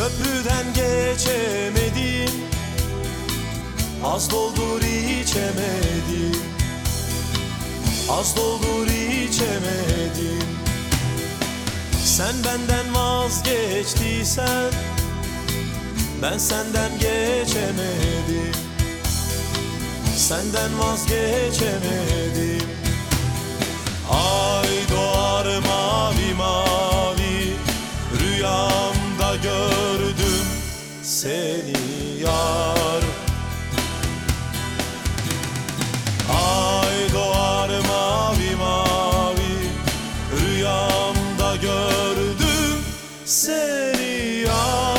Köprüden geçemedim, az doldur içemedim, az doldur içemedim. Sen benden vazgeçtiysen ben senden geçemedim, senden vazgeçemedim. Ay doğar mavi mavi, rüyamda gördüm seni yar. Ay doğar mavi mavi, rüyamda gördüm seni yar.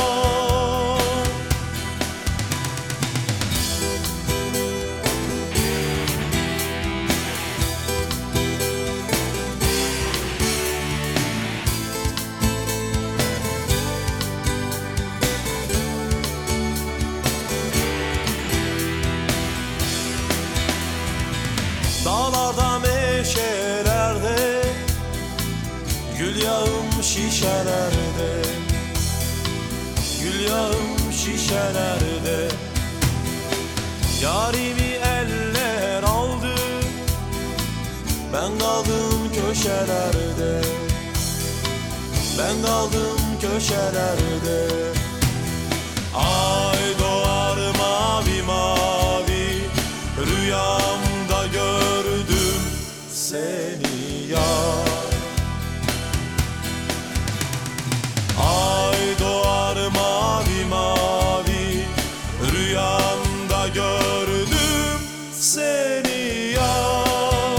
Dağlarda meşelerde, gül yağım şişelerde, gül yağım şişelerde. Yarimi eller aldı, ben kaldım köşelerde, ben kaldım köşelerde. Ay doğar mavi mavi, rüyamda gördüm seni yar. Ay doğar mavi mavi, rüyamda gördüm seni yar.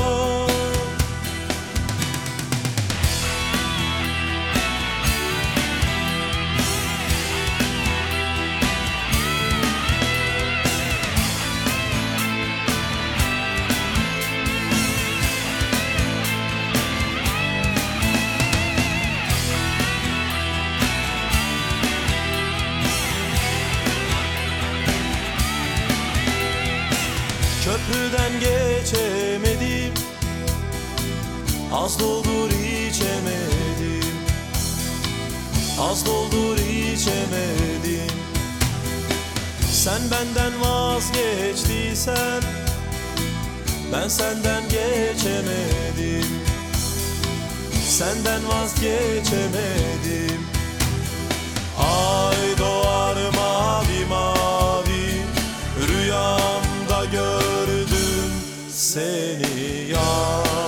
Köprüden geçemedim, az doldur içemedim, az doldur içemedim. Sen benden vazgeçtiysen ben senden geçemedim, senden vazgeçemedim. Ay doğar mavi mavi, rüyamda gördüm seni yar.